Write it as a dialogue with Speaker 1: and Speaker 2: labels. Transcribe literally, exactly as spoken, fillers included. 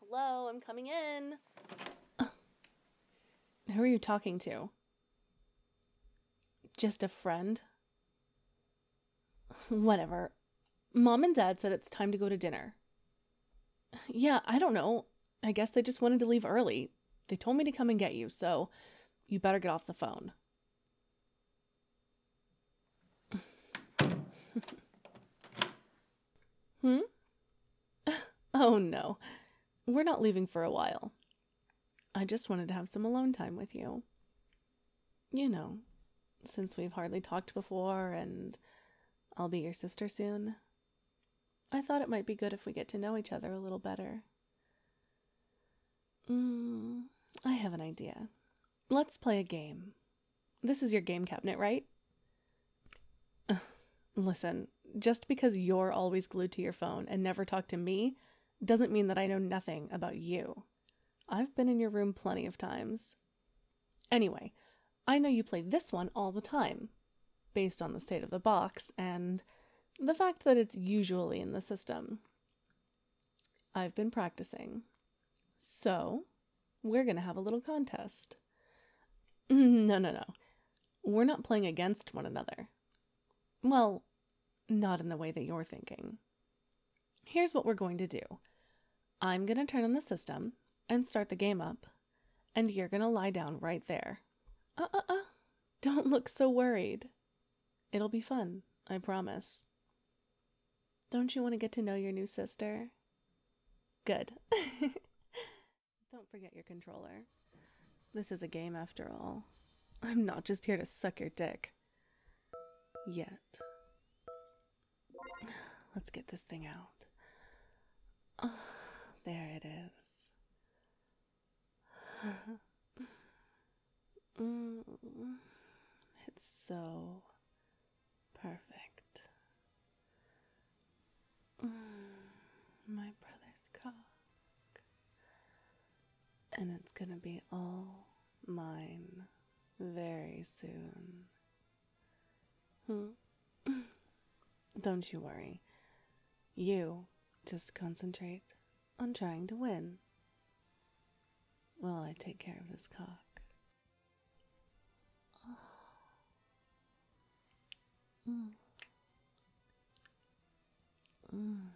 Speaker 1: Hello, I'm coming in. Who are you talking to? Just a friend? Whatever. Mom and Dad said it's time to go to dinner. Yeah, I don't know. I guess they just wanted to leave early. They told me to come and get you, so you better get off the phone. Hmm? Oh no. We're not leaving for a while. I just wanted to have some alone time with you. You know, since we've hardly talked before and I'll be your sister soon, I thought it might be good if we get to know each other a little better. Mm, I have an idea. Let's play a game. This is your game cabinet, right? Listen, just because you're always glued to your phone and never talk to me doesn't mean that I know nothing about you. I've been in your room plenty of times. Anyway, I know you play this one all the time, based on the state of the box and the fact that it's usually in the system. I've been practicing. So, we're going to have a little contest. No, no, no. We're not playing against one another. Well, not in the way that you're thinking. Here's what we're going to do. I'm going to turn on the system and start the game up, and you're going to lie down right there. Uh-uh-uh. Don't look so worried. It'll be fun, I promise. Don't you want to get to know your new sister? Good. Don't forget your controller. This is a game after all. I'm not just here to suck your dick. Yet. Let's get this thing out. Oh, there it is. mm, it's so perfect. Mm, my brother's cock. And it's gonna be all mine very soon. Hmm? Don't you worry. You just concentrate on trying to win while I take care of this cock. Oh. Mm. Mm.